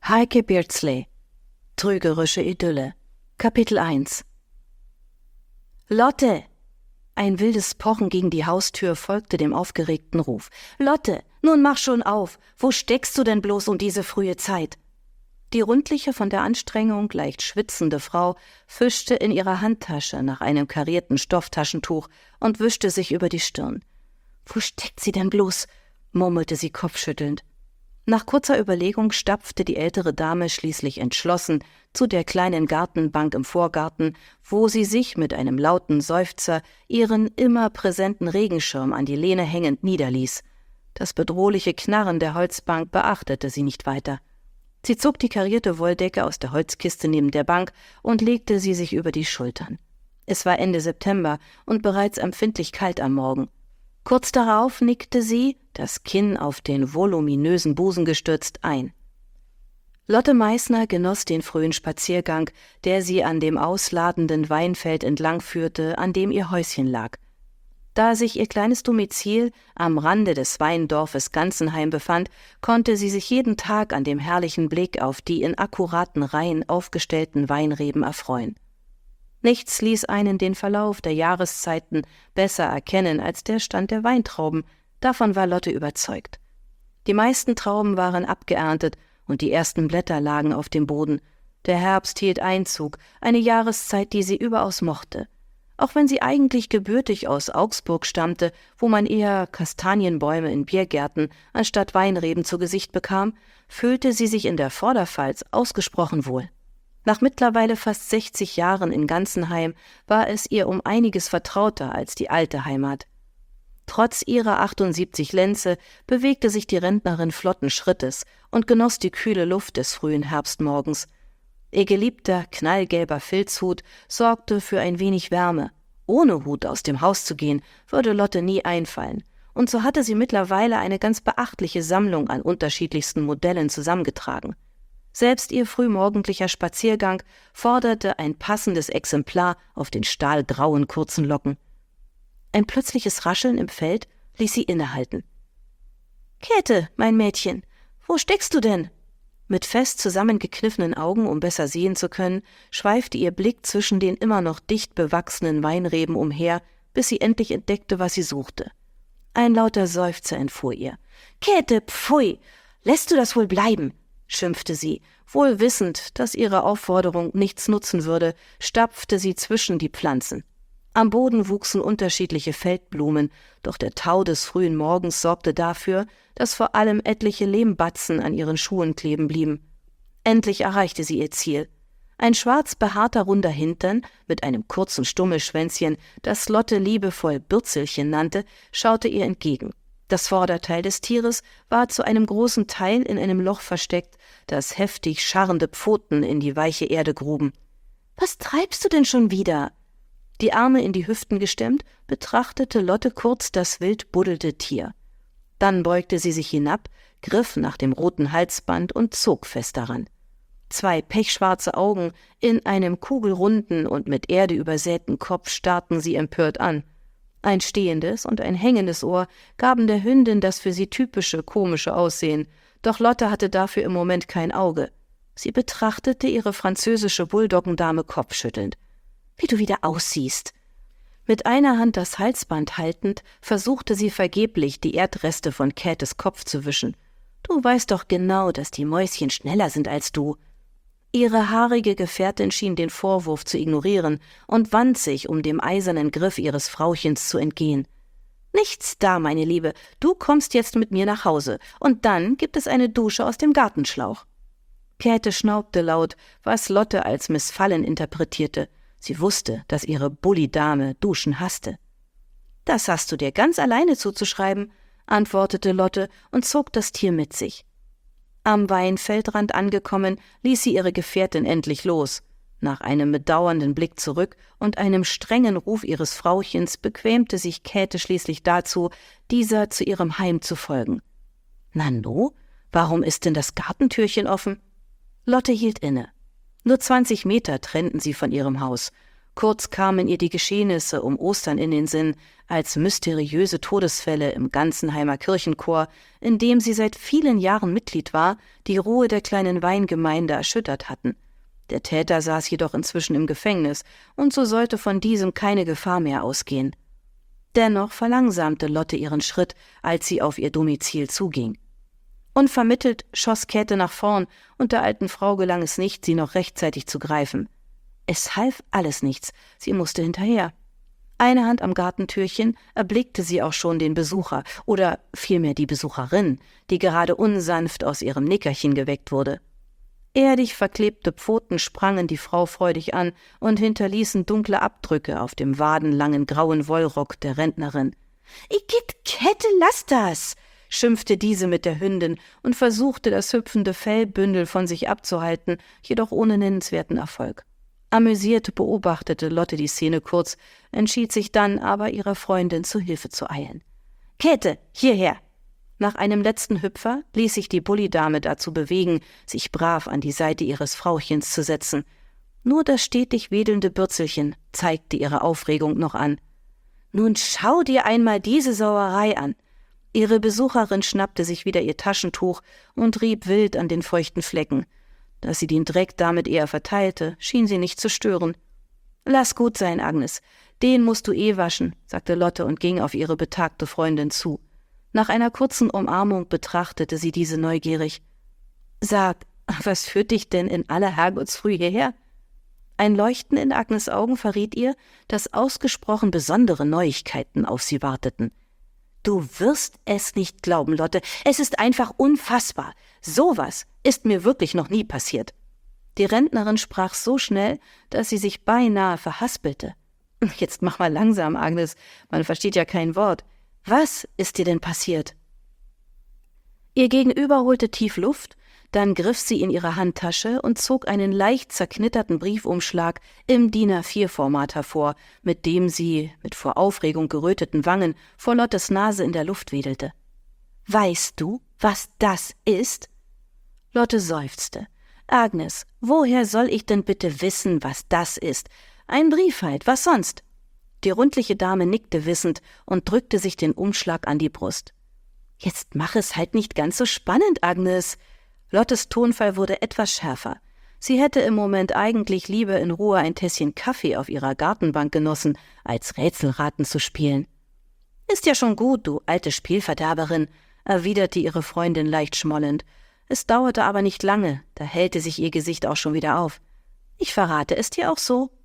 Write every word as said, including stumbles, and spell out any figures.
Heike Beardsley. Trügerische Idylle. Kapitel eins. »Lotte!« Ein wildes Pochen gegen die Haustür folgte dem aufgeregten Ruf. »Lotte, nun mach schon auf! Wo steckst du denn bloß um diese frühe Zeit?« Die rundliche, von der Anstrengung leicht schwitzende Frau fischte in ihrer Handtasche nach einem karierten Stofftaschentuch und wischte sich über die Stirn. »Wo steckt sie denn bloß?« murmelte sie kopfschüttelnd. Nach kurzer Überlegung stapfte die ältere Dame schließlich entschlossen zu der kleinen Gartenbank im Vorgarten, wo sie sich mit einem lauten Seufzer ihren immer präsenten Regenschirm an die Lehne hängend niederließ. Das bedrohliche Knarren der Holzbank beachtete sie nicht weiter. Sie zog die karierte Wolldecke aus der Holzkiste neben der Bank und legte sie sich über die Schultern. Es war Ende September und bereits empfindlich kalt am Morgen. Kurz darauf nickte sie, das Kinn auf den voluminösen Busen gestützt, ein. Lotte Meißner genoss den frühen Spaziergang, der sie an dem ausladenden Weinfeld entlang führte, an dem ihr Häuschen lag. Da sich ihr kleines Domizil am Rande des Weindorfes Ganzenheim befand, konnte sie sich jeden Tag an dem herrlichen Blick auf die in akkuraten Reihen aufgestellten Weinreben erfreuen. Nichts ließ einen den Verlauf der Jahreszeiten besser erkennen als der Stand der Weintrauben, davon war Lotte überzeugt. Die meisten Trauben waren abgeerntet und die ersten Blätter lagen auf dem Boden. Der Herbst hielt Einzug, eine Jahreszeit, die sie überaus mochte. Auch wenn sie eigentlich gebürtig aus Augsburg stammte, wo man eher Kastanienbäume in Biergärten anstatt Weinreben zu Gesicht bekam, fühlte sie sich in der Vorderpfalz ausgesprochen wohl. Nach mittlerweile fast sechzig Jahren in Ganzenheim war es ihr um einiges vertrauter als die alte Heimat. Trotz ihrer achtundsiebzig Lenze bewegte sich die Rentnerin flotten Schrittes und genoss die kühle Luft des frühen Herbstmorgens. Ihr geliebter, knallgelber Filzhut sorgte für ein wenig Wärme. Ohne Hut aus dem Haus zu gehen, würde Lotte nie einfallen. Und so hatte sie mittlerweile eine ganz beachtliche Sammlung an unterschiedlichsten Modellen zusammengetragen. Selbst ihr frühmorgendlicher Spaziergang forderte ein passendes Exemplar auf den stahlgrauen kurzen Locken. Ein plötzliches Rascheln im Feld ließ sie innehalten. »Käthe, mein Mädchen, wo steckst du denn?« Mit fest zusammengekniffenen Augen, um besser sehen zu können, schweifte ihr Blick zwischen den immer noch dicht bewachsenen Weinreben umher, bis sie endlich entdeckte, was sie suchte. Ein lauter Seufzer entfuhr ihr. »Käthe, pfui, lässt du das wohl bleiben?« schimpfte sie. Wohl wissend, dass ihre Aufforderung nichts nutzen würde, stapfte sie zwischen die Pflanzen. Am Boden wuchsen unterschiedliche Feldblumen, doch der Tau des frühen Morgens sorgte dafür, dass vor allem etliche Lehmbatzen an ihren Schuhen kleben blieben. Endlich erreichte sie ihr Ziel. Ein schwarz behaarter runder Hintern mit einem kurzen Stummelschwänzchen, das Lotte liebevoll Bürzelchen nannte, schaute ihr entgegen. Das Vorderteil des Tieres war zu einem großen Teil in einem Loch versteckt, das heftig scharrende Pfoten in die weiche Erde gruben. »Was treibst du denn schon wieder?« Die Arme in die Hüften gestemmt, betrachtete Lotte kurz das wild buddelte Tier. Dann beugte sie sich hinab, griff nach dem roten Halsband und zog fest daran. Zwei pechschwarze Augen in einem kugelrunden und mit Erde übersäten Kopf starrten sie empört an. Ein stehendes und ein hängendes Ohr gaben der Hündin das für sie typische, komische Aussehen, doch Lotte hatte dafür im Moment kein Auge. Sie betrachtete ihre französische Bulldoggendame kopfschüttelnd. »Wie du wieder aussiehst!« Mit einer Hand das Halsband haltend, versuchte sie vergeblich, die Erdreste von Käthes Kopf zu wischen. »Du weißt doch genau, dass die Mäuschen schneller sind als du.« Ihre haarige Gefährtin schien den Vorwurf zu ignorieren und wand sich, um dem eisernen Griff ihres Frauchens zu entgehen. »Nichts da, meine Liebe, du kommst jetzt mit mir nach Hause, und dann gibt es eine Dusche aus dem Gartenschlauch.« Käthe schnaubte laut, was Lotte als Missfallen interpretierte. Sie wusste, dass ihre Bulli-Dame Duschen hasste. »Das hast du dir ganz alleine zuzuschreiben«, antwortete Lotte und zog das Tier mit sich. Am Weinfeldrand angekommen, ließ sie ihre Gefährtin endlich los. Nach einem bedauernden Blick zurück und einem strengen Ruf ihres Frauchens bequemte sich Käthe schließlich dazu, dieser zu ihrem Heim zu folgen. »Nanu, warum ist denn das Gartentürchen offen?« Lotte hielt inne. Nur zwanzig Meter trennten sie von ihrem Haus. Kurz kamen ihr die Geschehnisse um Ostern in den Sinn, als mysteriöse Todesfälle im Ganzenheimer Kirchenchor, in dem sie seit vielen Jahren Mitglied war, die Ruhe der kleinen Weingemeinde erschüttert hatten. Der Täter saß jedoch inzwischen im Gefängnis, und so sollte von diesem keine Gefahr mehr ausgehen. Dennoch verlangsamte Lotte ihren Schritt, als sie auf ihr Domizil zuging. Unvermittelt schoss Käthe nach vorn, und der alten Frau gelang es nicht, sie noch rechtzeitig zu greifen. Es half alles nichts, sie musste hinterher. Eine Hand am Gartentürchen erblickte sie auch schon den Besucher, oder vielmehr die Besucherin, die gerade unsanft aus ihrem Nickerchen geweckt wurde. Erdig verklebte Pfoten sprangen die Frau freudig an und hinterließen dunkle Abdrücke auf dem wadenlangen grauen Wollrock der Rentnerin. »Igitt, Käthe, lass das!« schimpfte diese mit der Hündin und versuchte, das hüpfende Fellbündel von sich abzuhalten, jedoch ohne nennenswerten Erfolg. Amüsiert beobachtete Lotte die Szene kurz, entschied sich dann aber, ihrer Freundin zu Hilfe zu eilen. »Käthe, hierher!« Nach einem letzten Hüpfer ließ sich die Bullidame dazu bewegen, sich brav an die Seite ihres Frauchens zu setzen. Nur das stetig wedelnde Bürzelchen zeigte ihre Aufregung noch an. »Nun schau dir einmal diese Sauerei an!« Ihre Besucherin schnappte sich wieder ihr Taschentuch und rieb wild an den feuchten Flecken. Dass sie den Dreck damit eher verteilte, schien sie nicht zu stören. »Lass gut sein, Agnes, den musst du eh waschen«, sagte Lotte und ging auf ihre betagte Freundin zu. Nach einer kurzen Umarmung betrachtete sie diese neugierig. »Sag, was führt dich denn in aller Herrgottsfrüh hierher?« Ein Leuchten in Agnes' Augen verriet ihr, dass ausgesprochen besondere Neuigkeiten auf sie warteten. »Du wirst es nicht glauben, Lotte, es ist einfach unfassbar. Sowas ist mir wirklich noch nie passiert.« Die Rentnerin sprach so schnell, dass sie sich beinahe verhaspelte. »Jetzt mach mal langsam, Agnes, man versteht ja kein Wort. Was ist dir denn passiert?« Ihr Gegenüber holte tief Luft, dann griff sie in ihre Handtasche und zog einen leicht zerknitterten Briefumschlag im D I N A vier Format hervor, mit dem sie, mit vor Aufregung geröteten Wangen, vor Lottes Nase in der Luft wedelte. »Weißt du, was das ist?« Lotte seufzte. »Agnes, woher soll ich denn bitte wissen, was das ist? Ein Brief halt, was sonst?« Die rundliche Dame nickte wissend und drückte sich den Umschlag an die Brust. »Jetzt mach es halt nicht ganz so spannend, Agnes!« Lottes Tonfall wurde etwas schärfer. Sie hätte im Moment eigentlich lieber in Ruhe ein Tässchen Kaffee auf ihrer Gartenbank genossen, als Rätselraten zu spielen. »Ist ja schon gut, du alte Spielverderberin«, erwiderte ihre Freundin leicht schmollend. Es dauerte aber nicht lange, da hellte sich ihr Gesicht auch schon wieder auf. »Ich verrate es dir auch so.